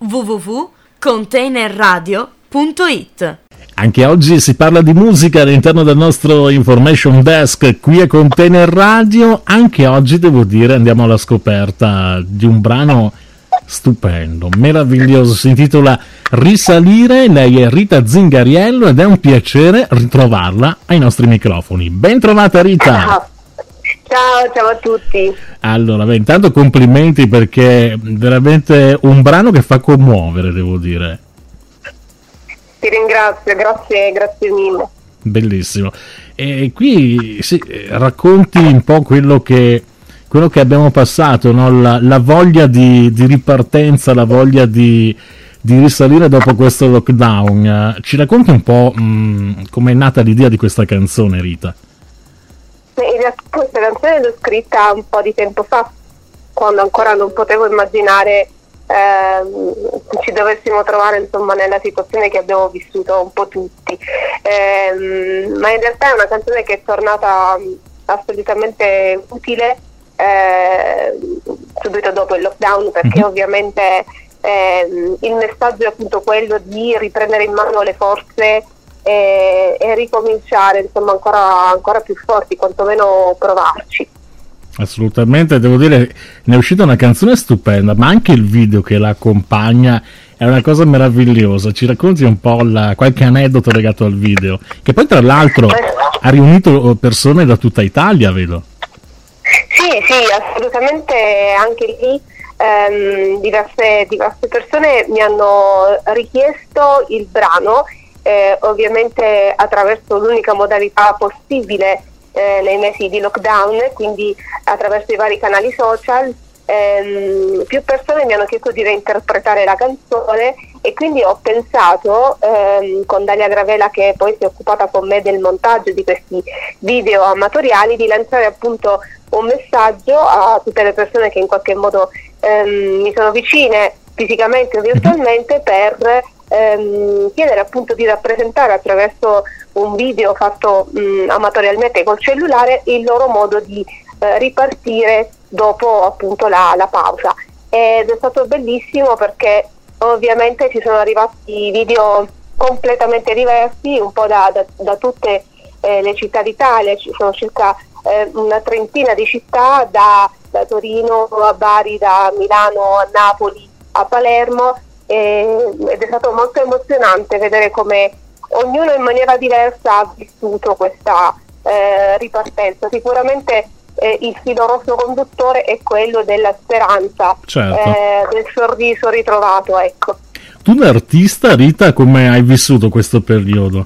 www.containerradio.it. Anche oggi si parla di musica all'interno del nostro Information Desk qui a Container Radio. Anche oggi devo dire andiamo alla scoperta di un brano stupendo, meraviglioso, si intitola Risalire. Lei è Rita Zingariello ed è un piacere ritrovarla ai nostri microfoni. Ben trovata Rita! Ciao a tutti. Allora, intanto complimenti perché è veramente un brano che fa commuovere, devo dire. Ti ringrazio, grazie mille. Bellissimo. E qui racconti un po' quello che abbiamo passato, no? La voglia di ripartenza, la voglia di risalire dopo questo lockdown. Ci racconti un po' come è nata l'idea di questa canzone, Rita? In realtà questa canzone l'ho scritta un po' di tempo fa, quando ancora non potevo immaginare ci dovessimo trovare insomma nella situazione che abbiamo vissuto un po' tutti, ma in realtà è una canzone che è tornata assolutamente utile subito dopo il lockdown, perché ovviamente il messaggio è appunto quello di riprendere in mano le forze e ricominciare insomma ancora più forti, quantomeno provarci. Assolutamente, devo dire, ne è uscita una canzone stupenda, ma anche il video che la accompagna è una cosa meravigliosa. Ci racconti un po' qualche aneddoto legato al video, che poi tra l'altro ha riunito persone da tutta Italia, vedo. Sì, assolutamente, anche lì diverse persone mi hanno richiesto il brano, ovviamente attraverso l'unica modalità possibile nei mesi di lockdown, quindi attraverso i vari canali social. Più persone mi hanno chiesto di reinterpretare la canzone e quindi ho pensato con Dalia Gravela, che poi si è occupata con me del montaggio di questi video amatoriali, di lanciare appunto un messaggio a tutte le persone che in qualche modo mi sono vicine fisicamente o virtualmente, per chiedere appunto di rappresentare attraverso un video fatto amatorialmente col cellulare il loro modo di ripartire dopo appunto la pausa. Ed è stato bellissimo perché ovviamente ci sono arrivati video completamente diversi un po' da tutte le città d'Italia. Ci sono circa una trentina di città, da Torino a Bari, da Milano a Napoli a Palermo, ed è stato molto emozionante vedere come ognuno in maniera diversa ha vissuto questa ripartenza. Sicuramente il filo rosso conduttore è quello della speranza, certo. Del sorriso ritrovato, ecco. Tu da artista, Rita, come hai vissuto questo periodo?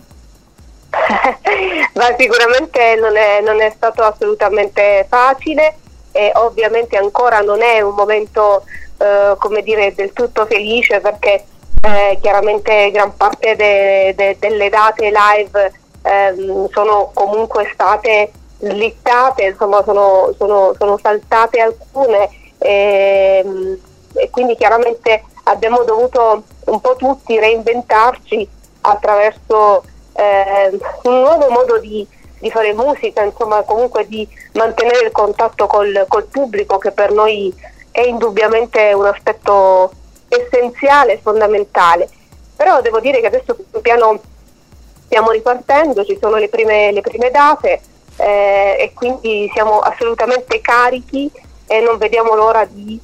Ma sicuramente non è stato assolutamente facile, e ovviamente ancora non è un momento come dire del tutto felice, perché chiaramente gran parte delle date live sono comunque state slittate, insomma sono saltate alcune, e quindi chiaramente abbiamo dovuto un po' tutti reinventarci attraverso un nuovo modo di fare musica, insomma comunque di mantenere il contatto col pubblico, che per noi è indubbiamente un aspetto essenziale, fondamentale. Però devo dire che adesso pian piano stiamo ripartendo, ci sono le prime date, e quindi siamo assolutamente carichi e non vediamo l'ora di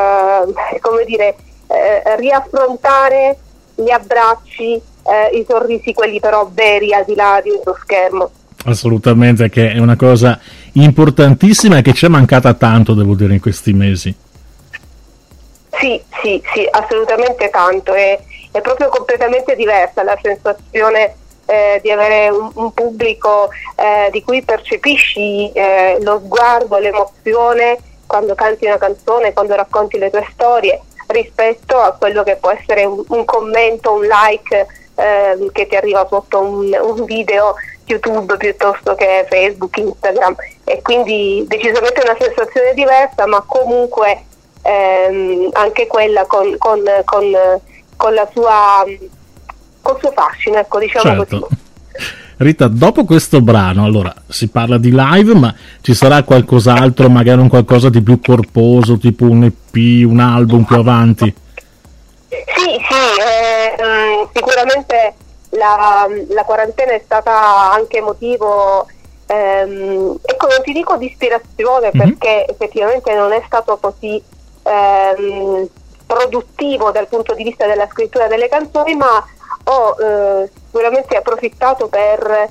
riaffrontare gli abbracci, i sorrisi, quelli però veri, al di là di uno schermo. Assolutamente, che è una cosa importantissima e che ci è mancata tanto, devo dire, in questi mesi. Sì, assolutamente tanto. È proprio completamente diversa la sensazione di avere un pubblico di cui percepisci lo sguardo, l'emozione quando canti una canzone, quando racconti le tue storie, rispetto a quello che può essere un commento, un like che ti arriva sotto un video YouTube piuttosto che Facebook, Instagram. E quindi decisamente una sensazione diversa, ma comunque anche quella con la sua, col suo fascino, ecco, diciamo, certo. Così. Rita, dopo questo brano, allora si parla di live, ma ci sarà qualcos'altro, magari un qualcosa di più corposo, tipo un EP, un album più avanti? Sì, Sicuramente la quarantena è stata anche motivo, ecco, non ti dico di ispirazione, perché effettivamente non è stato così produttivo dal punto di vista della scrittura delle canzoni, ma ho sicuramente approfittato per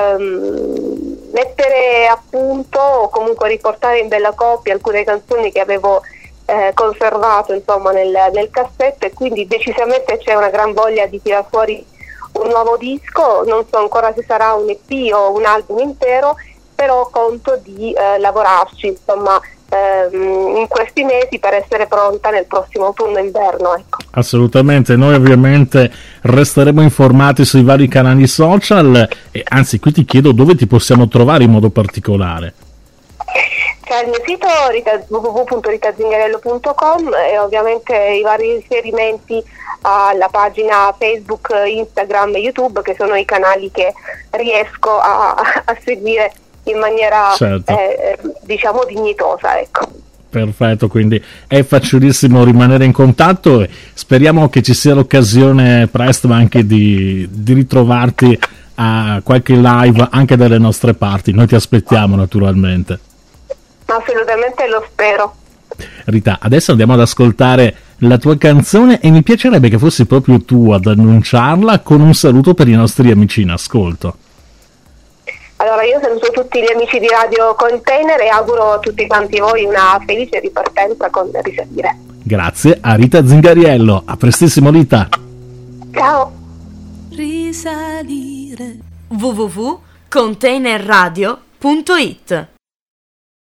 mettere a punto o comunque riportare in bella copia alcune canzoni che avevo conservato, insomma, nel cassetto, e quindi decisamente c'è una gran voglia di tirar fuori un nuovo disco. Non so ancora se sarà un EP o un album intero, però conto di lavorarci, insomma, in questi mesi, per essere pronta nel prossimo autunno inverno, ecco. Assolutamente, noi ovviamente resteremo informati sui vari canali social, e anzi qui ti chiedo dove ti possiamo trovare in modo particolare. C'è il mio sito www.ritazingarello.com e ovviamente i vari riferimenti alla pagina Facebook, Instagram e YouTube, che sono i canali che riesco a seguire in maniera diciamo dignitosa, ecco. Perfetto, quindi è facilissimo rimanere in contatto, e speriamo che ci sia l'occasione presto anche di ritrovarti a qualche live anche dalle nostre parti. Noi ti aspettiamo naturalmente. Assolutamente, lo spero. Rita, adesso andiamo ad ascoltare la tua canzone e mi piacerebbe che fossi proprio tu ad annunciarla con un saluto per i nostri amici in ascolto. Allora, io saluto tutti gli amici di Radio Container e auguro a tutti quanti voi una felice ripartenza con Risalire. Grazie a Rita Zingariello, a prestissimo Rita. Ciao. Risalire. www.containerradio.it